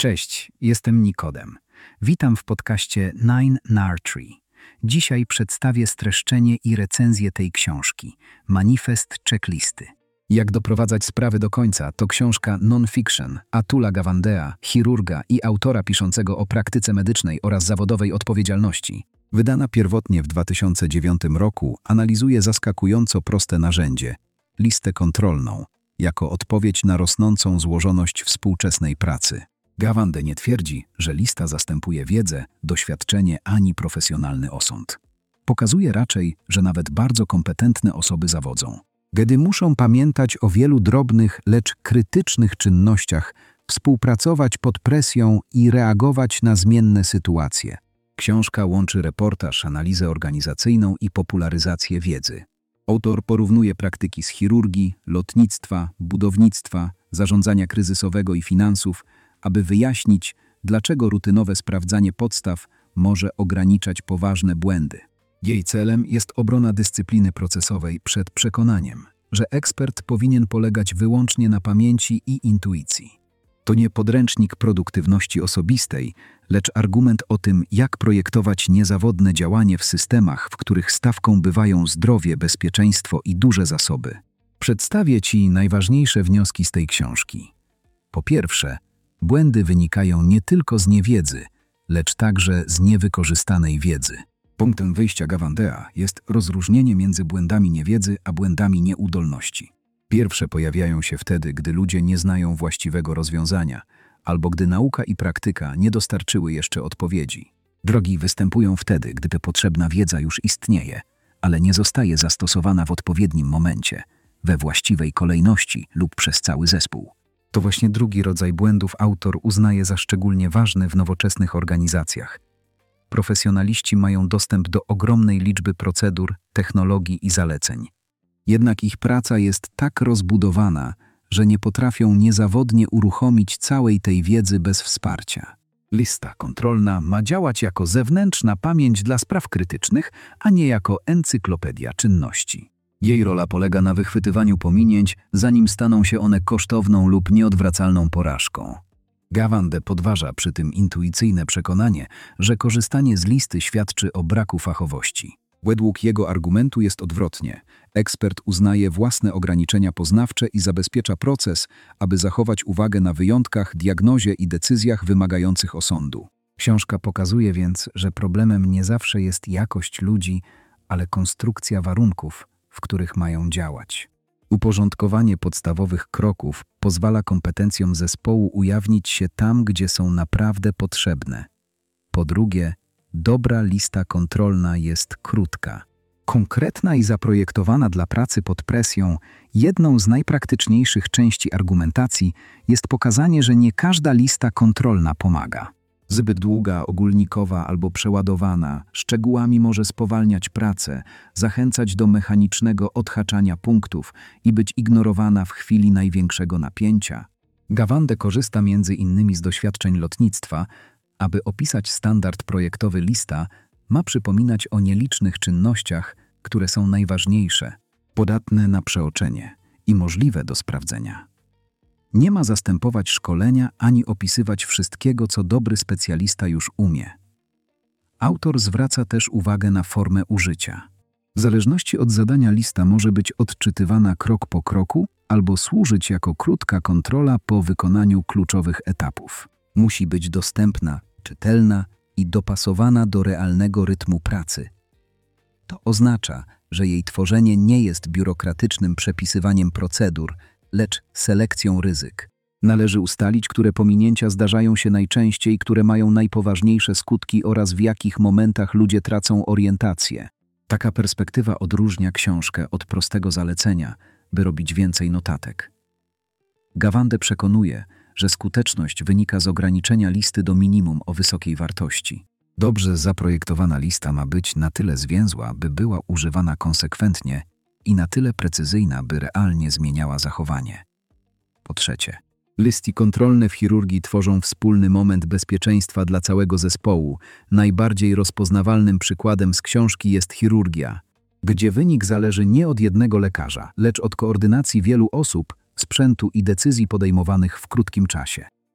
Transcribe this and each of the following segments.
Cześć, jestem Nikodem. Witam w podcaście 9NAR3. Dzisiaj przedstawię streszczenie i recenzję tej książki, Manifest Checklisty. Jak doprowadzać sprawy do końca to książka non-fiction Atula Gawandea, chirurga i autora piszącego o praktyce medycznej oraz zawodowej odpowiedzialności. Wydana pierwotnie w 2009 roku, analizuje zaskakująco proste narzędzie, listę kontrolną, jako odpowiedź na rosnącą złożoność współczesnej pracy. Gawande nie twierdzi, że lista zastępuje wiedzę, doświadczenie ani profesjonalny osąd. Pokazuje raczej, że nawet bardzo kompetentne osoby zawodzą, gdy muszą pamiętać o wielu drobnych, lecz krytycznych czynnościach, współpracować pod presją i reagować na zmienne sytuacje. Książka łączy reportaż, analizę organizacyjną i popularyzację wiedzy. Autor porównuje praktyki z chirurgii, lotnictwa, budownictwa, zarządzania kryzysowego i finansów, aby wyjaśnić, dlaczego rutynowe sprawdzanie podstaw może ograniczać poważne błędy. Jej celem jest obrona dyscypliny procesowej przed przekonaniem, że ekspert powinien polegać wyłącznie na pamięci i intuicji. To nie podręcznik produktywności osobistej, lecz argument o tym, jak projektować niezawodne działanie w systemach, w których stawką bywają zdrowie, bezpieczeństwo i duże zasoby. Przedstawię Ci najważniejsze wnioski z tej książki. Po pierwsze, błędy wynikają nie tylko z niewiedzy, lecz także z niewykorzystanej wiedzy. Punktem wyjścia Gawandea jest rozróżnienie między błędami niewiedzy a błędami nieudolności. Pierwsze pojawiają się wtedy, gdy ludzie nie znają właściwego rozwiązania, albo gdy nauka i praktyka nie dostarczyły jeszcze odpowiedzi. Drogi występują wtedy, gdy potrzebna wiedza już istnieje, ale nie zostaje zastosowana w odpowiednim momencie, we właściwej kolejności lub przez cały zespół. To właśnie drugi rodzaj błędów autor uznaje za szczególnie ważny w nowoczesnych organizacjach. Profesjonaliści mają dostęp do ogromnej liczby procedur, technologii i zaleceń. Jednak ich praca jest tak rozbudowana, że nie potrafią niezawodnie uruchomić całej tej wiedzy bez wsparcia. Lista kontrolna ma działać jako zewnętrzna pamięć dla spraw krytycznych, a nie jako encyklopedia czynności. Jej rola polega na wychwytywaniu pominięć, zanim staną się one kosztowną lub nieodwracalną porażką. Gawande podważa przy tym intuicyjne przekonanie, że korzystanie z listy świadczy o braku fachowości. Według jego argumentu jest odwrotnie. Ekspert uznaje własne ograniczenia poznawcze i zabezpiecza proces, aby zachować uwagę na wyjątkach, diagnozie i decyzjach wymagających osądu. Książka pokazuje więc, że problemem nie zawsze jest jakość ludzi, ale konstrukcja warunków, w których mają działać. Uporządkowanie podstawowych kroków pozwala kompetencjom zespołu ujawnić się tam, gdzie są naprawdę potrzebne. Po drugie, dobra lista kontrolna jest krótka. Konkretna i zaprojektowana dla pracy pod presją, jedną z najpraktyczniejszych części argumentacji jest pokazanie, że nie każda lista kontrolna pomaga. Zbyt długa, ogólnikowa albo przeładowana, szczegółami może spowalniać pracę, zachęcać do mechanicznego odhaczania punktów i być ignorowana w chwili największego napięcia. Gawande korzysta między innymi z doświadczeń lotnictwa, aby opisać standard projektowy lista, ma przypominać o nielicznych czynnościach, które są najważniejsze, podatne na przeoczenie i możliwe do sprawdzenia. Nie ma zastępować szkolenia ani opisywać wszystkiego, co dobry specjalista już umie. Autor zwraca też uwagę na formę użycia. W zależności od zadania lista może być odczytywana krok po kroku albo służyć jako krótka kontrola po wykonaniu kluczowych etapów. Musi być dostępna, czytelna i dopasowana do realnego rytmu pracy. To oznacza, że jej tworzenie nie jest biurokratycznym przepisywaniem procedur, lecz selekcją ryzyk. Należy ustalić, które pominięcia zdarzają się najczęściej, które mają najpoważniejsze skutki oraz w jakich momentach ludzie tracą orientację. Taka perspektywa odróżnia książkę od prostego zalecenia, by robić więcej notatek. Gawande przekonuje, że skuteczność wynika z ograniczenia listy do minimum o wysokiej wartości. Dobrze zaprojektowana lista ma być na tyle zwięzła, by była używana konsekwentnie i na tyle precyzyjna, by realnie zmieniała zachowanie. Po trzecie, listy kontrolne w chirurgii tworzą wspólny moment bezpieczeństwa dla całego zespołu. Najbardziej rozpoznawalnym przykładem z książki jest chirurgia, gdzie wynik zależy nie od jednego lekarza, lecz od koordynacji wielu osób, sprzętu i decyzji podejmowanych w krótkim czasie.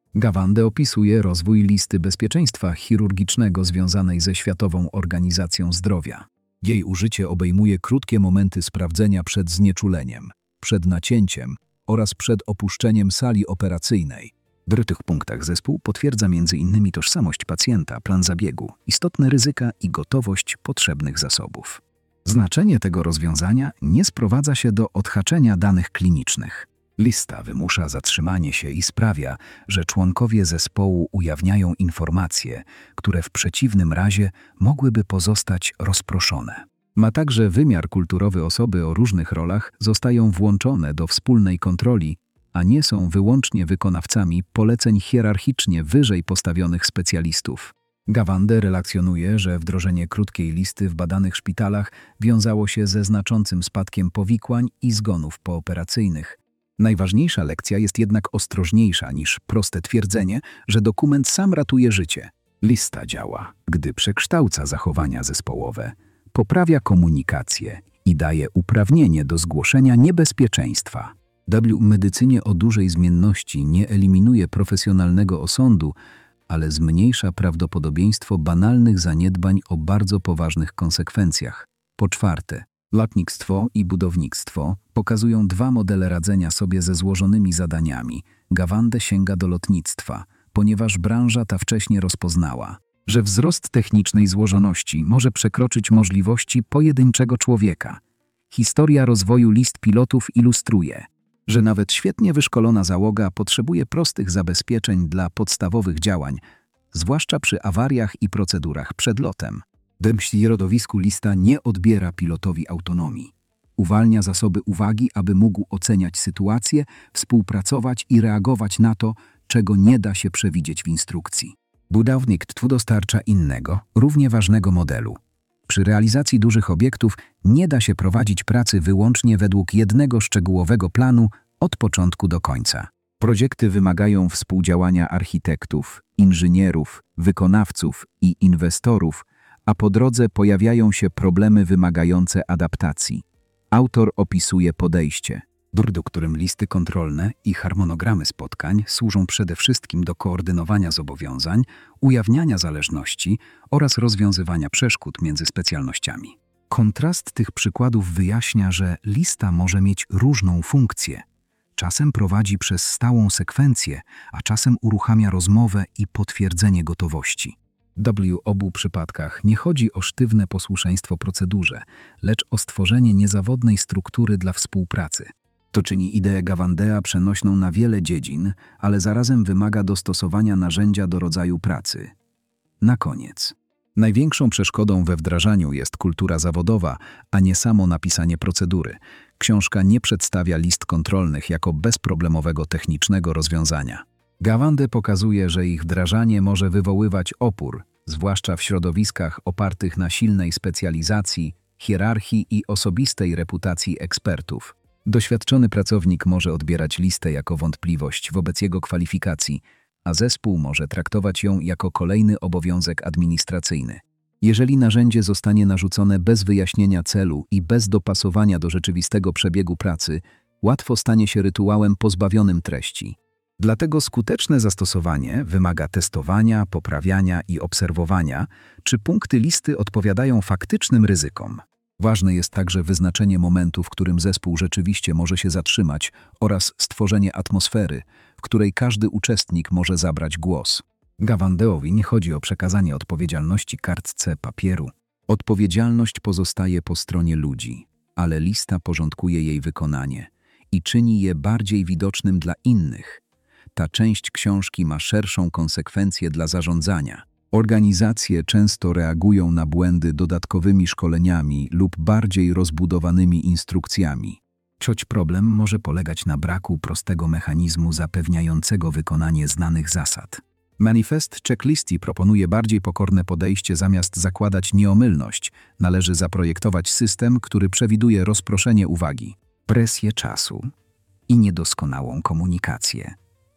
Gawande opisuje rozwój listy bezpieczeństwa chirurgicznego związanej ze Światową Organizacją Zdrowia. Jej użycie obejmuje krótkie momenty sprawdzenia przed znieczuleniem, przed nacięciem oraz przed opuszczeniem sali operacyjnej. W tych punktach zespół potwierdza m.in. tożsamość pacjenta, plan zabiegu, istotne ryzyka i gotowość potrzebnych zasobów. Znaczenie tego rozwiązania nie sprowadza się do odhaczenia danych klinicznych. Lista wymusza zatrzymanie się i sprawia, że członkowie zespołu ujawniają informacje, które w przeciwnym razie mogłyby pozostać rozproszone. Ma także wymiar kulturowy. Osoby o różnych rolach zostają włączone do wspólnej kontroli, a nie są wyłącznie wykonawcami poleceń hierarchicznie wyżej postawionych specjalistów. Gawande relacjonuje, że wdrożenie krótkiej listy w badanych szpitalach wiązało się ze znaczącym spadkiem powikłań i zgonów pooperacyjnych. Najważniejsza lekcja jest jednak ostrożniejsza niż proste twierdzenie, że dokument sam ratuje życie. Lista działa, gdy przekształca zachowania zespołowe, poprawia komunikację i daje uprawnienie do zgłoszenia niebezpieczeństwa. W medycynie o dużej zmienności nie eliminuje profesjonalnego osądu, ale zmniejsza prawdopodobieństwo banalnych zaniedbań o bardzo poważnych konsekwencjach. Po czwarte, lotnictwo i budownictwo pokazują dwa modele radzenia sobie ze złożonymi zadaniami. Gawande sięga do lotnictwa, ponieważ branża ta wcześniej rozpoznała, że wzrost technicznej złożoności może przekroczyć możliwości pojedynczego człowieka. Historia rozwoju list pilotów ilustruje, że nawet świetnie wyszkolona załoga potrzebuje prostych zabezpieczeń dla podstawowych działań, zwłaszcza przy awariach i procedurach przed lotem. W środowisku lista nie odbiera pilotowi autonomii. Uwalnia zasoby uwagi, aby mógł oceniać sytuację, współpracować i reagować na to, czego nie da się przewidzieć w instrukcji. Budownictwo dostarcza innego, równie ważnego modelu. Przy realizacji dużych obiektów nie da się prowadzić pracy wyłącznie według jednego szczegółowego planu od początku do końca. Projekty wymagają współdziałania architektów, inżynierów, wykonawców i inwestorów, a po drodze pojawiają się problemy wymagające adaptacji. Autor opisuje podejście, do którym listy kontrolne i harmonogramy spotkań służą przede wszystkim do koordynowania zobowiązań, ujawniania zależności oraz rozwiązywania przeszkód między specjalnościami. Kontrast tych przykładów wyjaśnia, że lista może mieć różną funkcję. Czasem prowadzi przez stałą sekwencję, a czasem uruchamia rozmowę i potwierdzenie gotowości. W obu przypadkach nie chodzi o sztywne posłuszeństwo procedurze, lecz o stworzenie niezawodnej struktury dla współpracy. To czyni ideę Gawandea przenośną na wiele dziedzin, ale zarazem wymaga dostosowania narzędzia do rodzaju pracy. Na koniec. Największą przeszkodą we wdrażaniu jest kultura zawodowa, a nie samo napisanie procedury. Książka nie przedstawia list kontrolnych jako bezproblemowego technicznego rozwiązania. Gawande pokazuje, że ich wdrażanie może wywoływać opór, zwłaszcza w środowiskach opartych na silnej specjalizacji, hierarchii i osobistej reputacji ekspertów. Doświadczony pracownik może odbierać listę jako wątpliwość wobec jego kwalifikacji, a zespół może traktować ją jako kolejny obowiązek administracyjny. Jeżeli narzędzie zostanie narzucone bez wyjaśnienia celu i bez dopasowania do rzeczywistego przebiegu pracy, łatwo stanie się rytuałem pozbawionym treści. Dlatego skuteczne zastosowanie wymaga testowania, poprawiania i obserwowania, czy punkty listy odpowiadają faktycznym ryzykom. Ważne jest także wyznaczenie momentu, w którym zespół rzeczywiście może się zatrzymać oraz stworzenie atmosfery, w której każdy uczestnik może zabrać głos. Gawandeowi nie chodzi o przekazanie odpowiedzialności kartce papieru. Odpowiedzialność pozostaje po stronie ludzi, ale lista porządkuje jej wykonanie i czyni je bardziej widocznym dla innych. Ta część książki ma szerszą konsekwencję dla zarządzania. Organizacje często reagują na błędy dodatkowymi szkoleniami lub bardziej rozbudowanymi instrukcjami. Problem może polegać na braku prostego mechanizmu zapewniającego wykonanie znanych zasad. Manifest Checklisty proponuje bardziej pokorne podejście. Zamiast zakładać nieomylność, należy zaprojektować system, który przewiduje rozproszenie uwagi, presję czasu i niedoskonałą komunikację.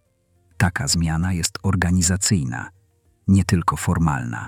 Taka zmiana jest organizacyjna, nie tylko formalna.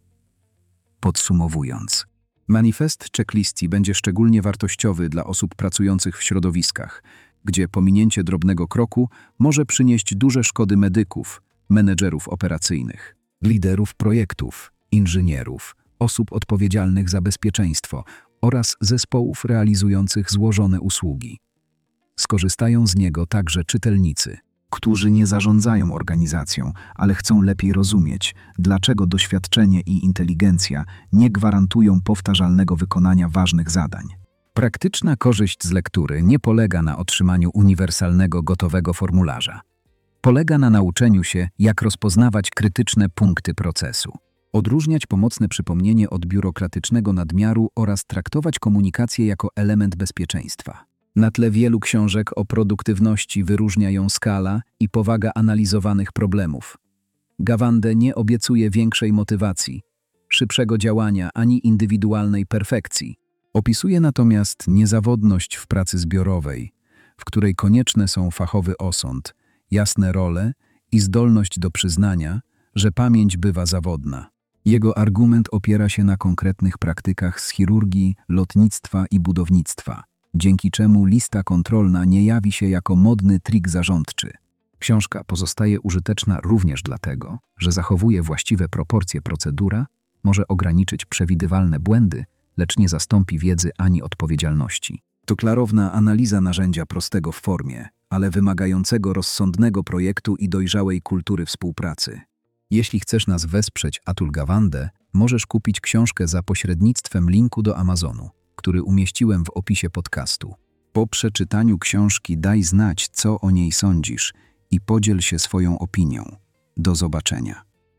Podsumowując, Manifest Checklisty będzie szczególnie wartościowy dla osób pracujących w środowiskach, gdzie pominięcie drobnego kroku może przynieść duże szkody medyków, menedżerów operacyjnych, liderów projektów, inżynierów, osób odpowiedzialnych za bezpieczeństwo oraz zespołów realizujących złożone usługi. Skorzystają z niego także czytelnicy, którzy nie zarządzają organizacją, ale chcą lepiej rozumieć, dlaczego doświadczenie i inteligencja nie gwarantują powtarzalnego wykonania ważnych zadań. Praktyczna korzyść z lektury nie polega na otrzymaniu uniwersalnego, gotowego formularza. Polega na nauczeniu się, jak rozpoznawać krytyczne punkty procesu, odróżniać pomocne przypomnienie od biurokratycznego nadmiaru oraz traktować komunikację jako element bezpieczeństwa. Na tle wielu książek o produktywności wyróżnia ją skala i powaga analizowanych problemów. Gawande nie obiecuje większej motywacji, szybszego działania ani indywidualnej perfekcji. Opisuje natomiast niezawodność w pracy zbiorowej, w której konieczne są fachowy osąd, jasne role i zdolność do przyznania, że pamięć bywa zawodna. Jego argument opiera się na konkretnych praktykach z chirurgii, lotnictwa i budownictwa, dzięki czemu lista kontrolna nie jawi się jako modny trik zarządczy. Książka pozostaje użyteczna również dlatego, że zachowuje właściwe proporcje. Procedura może ograniczyć przewidywalne błędy, lecz nie zastąpi wiedzy ani odpowiedzialności. To klarowna analiza narzędzia prostego w formie, ale wymagającego rozsądnego projektu i dojrzałej kultury współpracy. Jeśli chcesz nas wesprzeć, Atul Gawande, możesz kupić książkę za pośrednictwem linku do Amazonu, który umieściłem w opisie podcastu. Po przeczytaniu książki daj znać, co o niej sądzisz i podziel się swoją opinią. Do zobaczenia.